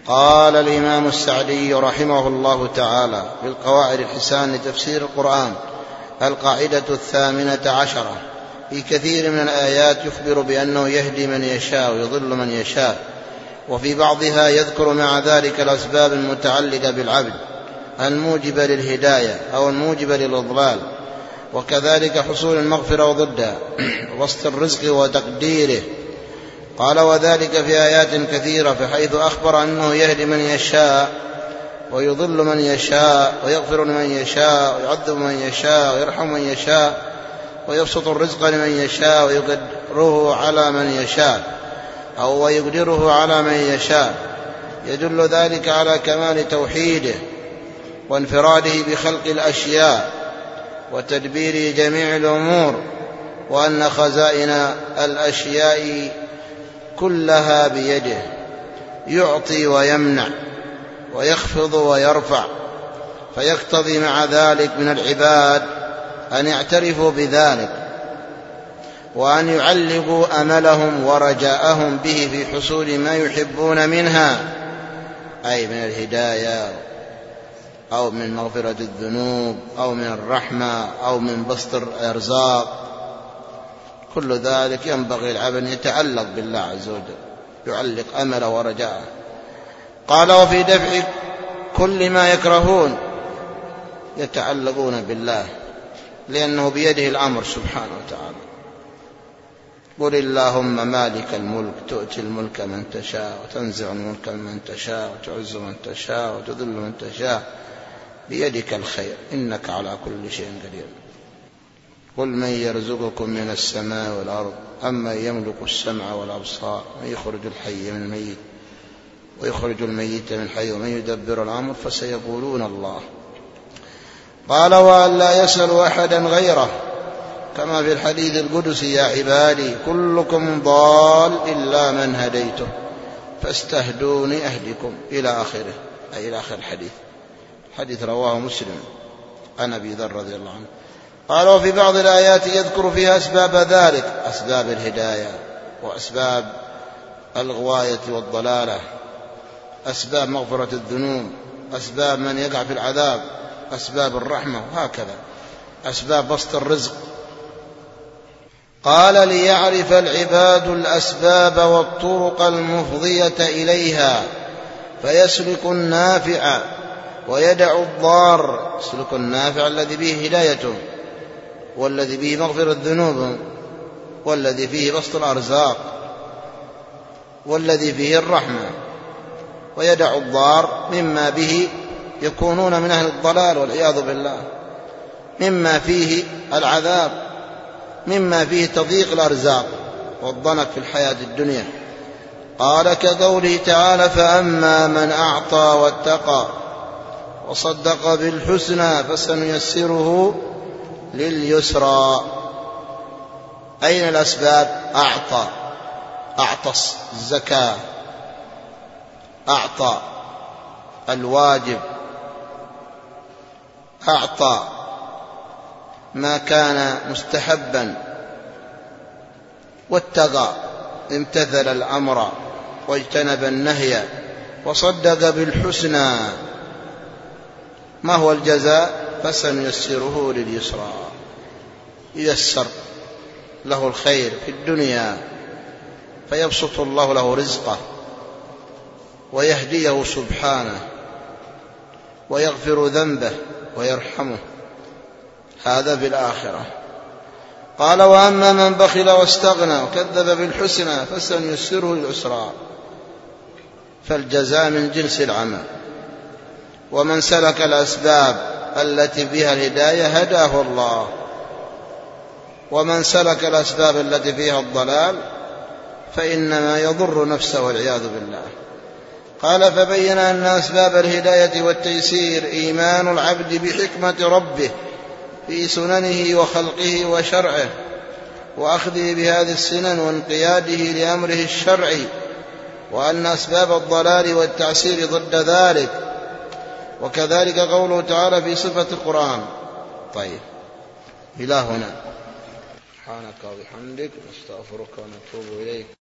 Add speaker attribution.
Speaker 1: قال الإمام السعدي رحمه الله تعالى في القواعد الحسان لتفسير القرآن: القاعدة 18 في كثير من الآيات يخبر بأنه يهدي من يشاء ويضل من يشاء، وفي بعضها يذكر مع ذلك الأسباب المتعلقة بالعبد الموجبة للهداية أو الموجبة للإضلال، وكذلك حصول المغفرة وضدها، وبسط الرزق وتقديره. قال: وذلك في آيات كثيرة، فحيث أخبر أنه يهدي من يشاء ويضل من يشاء ويغفر لمن يشاء ويعذب من يشاء ويرحم من يشاء ويبسط الرزق لمن يشاء ويقدره على من يشاء أو ويقدره على من يشاء، يدل ذلك على كمال توحيده وانفراده بخلق الأشياء وتدبير جميع الأمور، وأن خزائن الأشياء كلها بيده، يعطي ويمنع ويخفض ويرفع، فيقتضي مع ذلك من العباد أن يعترفوا بذلك وأن يعلقوا أملهم ورجاءهم به في حصول ما يحبون منها، أي من الهداية أو من مغفرة الذنوب أو من الرحمة أو من بسط الأرزاق. كل ذلك ينبغي العبد أن يتعلق بالله عز وجل، يعلق أمله ورجاءه. قال: وفي دفع كل ما يكرهون يتعلقون بالله، لأنه بيده الأمر سبحانه وتعالى. قل اللهم مالك الملك تؤتي الملك من تشاء وتنزع الملك من تشاء وتعز من تشاء وتذل من تشاء، بيدك الخير إنك على كل شيء قدير. قل من يرزقكم من السماء والأرض أمن يملك السمع والأبصار من يخرج الحي من الميت ويخرج الميت من الحي ومن يدبر الأمر فسيقولون الله. قال: وأن لا يسأل أحدا غيره، كما في الحديث القدسي: يا عبادي كلكم ضال إلا من هديته فاستهدوني أهدكم، إلى آخره، أي إلى آخر الحديث. حديث رواه مسلم عن أبي ذر رضي الله عنه. قال: وفي بعض الآيات يذكر فيها أسباب ذلك، أسباب الهداية وأسباب الغواية والضلالة، أسباب مغفرة الذنوب، أسباب من يقع في العذاب، أسباب الرحمة، وهكذا أسباب بسط الرزق. قال: ليعرف العباد الأسباب والطرق المفضية إليها فيسلك النافع ويدع الضار. يسلك النافع الذي به هدايته، والذي به مغفرة الذنوب، والذي فيه بسط الأرزاق، والذي فيه الرحمة، ويدع الضار مما به يكونون من أهل الضلال والعياذ بالله، مما فيه العذاب، مما فيه تضييق الأرزاق والضنك في الحياة الدنيا. قال: كقوله تعالى: فأما من أعطى واتقى وصدق بالحسنى فسنيسره لليسرى. أين الأسباب؟ أعطى الزكاة، أعطى الواجب، أعطى ما كان مستحبا، واتقى امتثل الأمر واجتنب النهي، وصدق بالحسنى. ما هو الجزاء؟ فسنيسره لليسرى، ييسر له الخير في الدنيا فيبسط الله له رزقه ويهديه سبحانه ويغفر ذنبه ويرحمه، هذا بالآخرة. قال: وأما من بخل واستغنى وكذب بالحسنى فسنيسره للعسرى، فالجزاء من جنس العمل. ومن سلك الأسباب التي بها الهداية هداه الله، ومن سلك الأسباب التي فيها الضلال فإنما يضر نفسه والعياذ بالله. قال: فبين أن أسباب الهداية والتيسير إيمان العبد بحكمة ربه في سننه وخلقه وشرعه، وأخذه بهذه السنن وانقياده لأمره الشرعي، وأن أسباب الضلال والتعسير ضد ذلك. وكذلك قوله تعالى في صفة القرآن. طيب، إلى هنا. سبحانك وبحمدك نستغفرك ونتوب إليك.